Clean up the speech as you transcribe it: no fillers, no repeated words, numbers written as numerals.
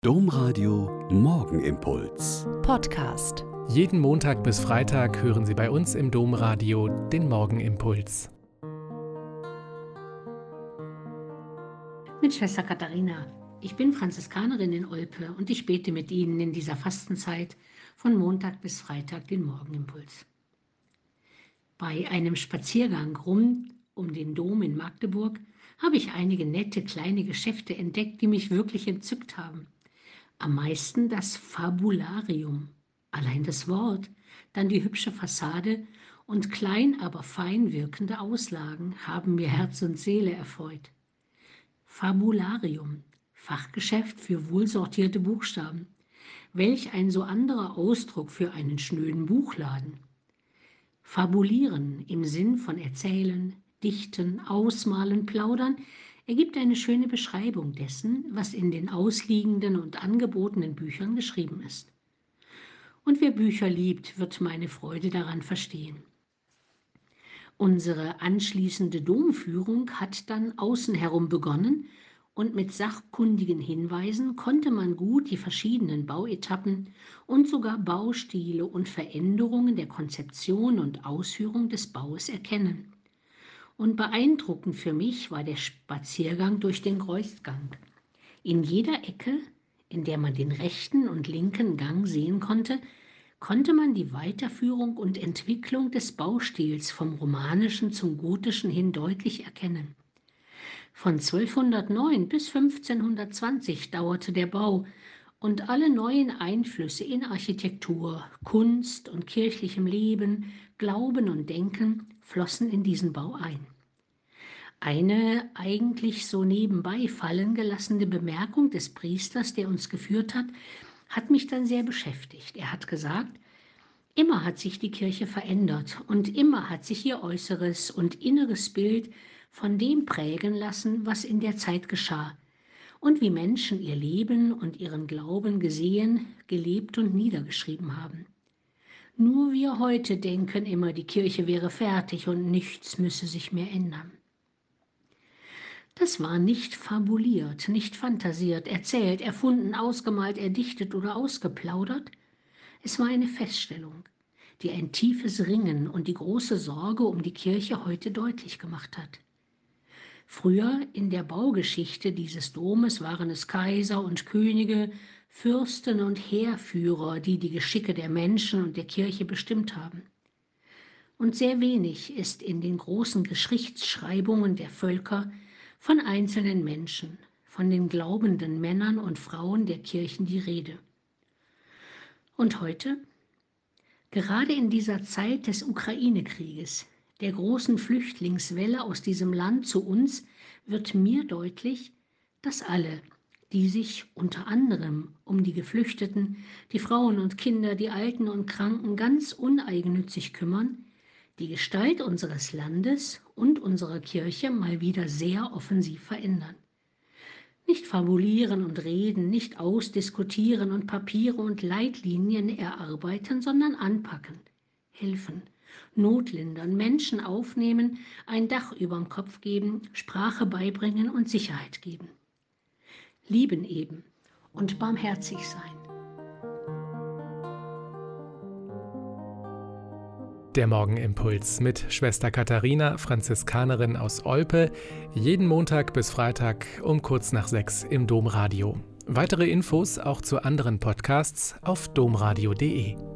Domradio Morgenimpuls. Podcast. Jeden Montag bis Freitag hören Sie bei uns im Domradio den Morgenimpuls. Mit Schwester Katharina. Ich bin Franziskanerin in Olpe und ich bete mit Ihnen in dieser Fastenzeit von Montag bis Freitag den Morgenimpuls. Bei einem Spaziergang rund um den Dom in Magdeburg habe ich einige nette kleine Geschäfte entdeckt, die mich wirklich entzückt haben. Am meisten das Fabularium. Allein das Wort, dann die hübsche Fassade und klein, aber fein wirkende Auslagen haben mir Herz und Seele erfreut. Fabularium, Fachgeschäft für wohlsortierte Buchstaben. Welch ein so anderer Ausdruck für einen schnöden Buchladen. Fabulieren im Sinn von erzählen, dichten, ausmalen, plaudern ergibt eine schöne Beschreibung dessen, was in den ausliegenden und angebotenen Büchern geschrieben ist. Und wer Bücher liebt, wird meine Freude daran verstehen. Unsere anschließende Domführung hat dann außen herum begonnen und mit sachkundigen Hinweisen konnte man gut die verschiedenen Bauetappen und sogar Baustile und Veränderungen der Konzeption und Ausführung des Baues erkennen. Und beeindruckend für mich war der Spaziergang durch den Kreuzgang. In jeder Ecke, in der man den rechten und linken Gang sehen konnte, konnte man die Weiterführung und Entwicklung des Baustils vom Romanischen zum Gotischen hin deutlich erkennen. Von 1209 bis 1520 dauerte der Bau und alle neuen Einflüsse in Architektur, Kunst und kirchlichem Leben, Glauben und Denken flossen in diesen Bau ein. Eine eigentlich so nebenbei fallen gelassene Bemerkung des Priesters, der uns geführt hat mich dann sehr beschäftigt. Er hat gesagt, immer hat sich die Kirche verändert und immer hat sich ihr äußeres und inneres Bild von dem prägen lassen, was in der Zeit geschah und wie Menschen ihr Leben und ihren Glauben gesehen, gelebt und niedergeschrieben haben. Nur wir heute denken immer, die Kirche wäre fertig und nichts müsse sich mehr ändern. Das war nicht fabuliert, nicht fantasiert, erzählt, erfunden, ausgemalt, erdichtet oder ausgeplaudert. Es war eine Feststellung, die ein tiefes Ringen und die große Sorge um die Kirche heute deutlich gemacht hat. Früher in der Baugeschichte dieses Domes waren es Kaiser und Könige, Fürsten und Heerführer, die die Geschicke der Menschen und der Kirche bestimmt haben. Und sehr wenig ist in den großen Geschichtsschreibungen der Völker von einzelnen Menschen, von den glaubenden Männern und Frauen der Kirchen die Rede. Und heute? Gerade in dieser Zeit des Ukraine-Krieges, der großen Flüchtlingswelle aus diesem Land zu uns, wird mir deutlich, dass alle, die sich unter anderem um die Geflüchteten, die Frauen und Kinder, die Alten und Kranken ganz uneigennützig kümmern, die Gestalt unseres Landes und unserer Kirche mal wieder sehr offensiv verändern. Nicht fabulieren und reden, nicht ausdiskutieren und Papiere und Leitlinien erarbeiten, sondern anpacken, helfen, notlindern, Menschen aufnehmen, ein Dach überm Kopf geben, Sprache beibringen und Sicherheit geben. Lieben eben und barmherzig sein. Der Morgenimpuls mit Schwester Katharina, Franziskanerin aus Olpe, jeden Montag bis Freitag um kurz nach 6 im Domradio. Weitere Infos auch zu anderen Podcasts auf domradio.de.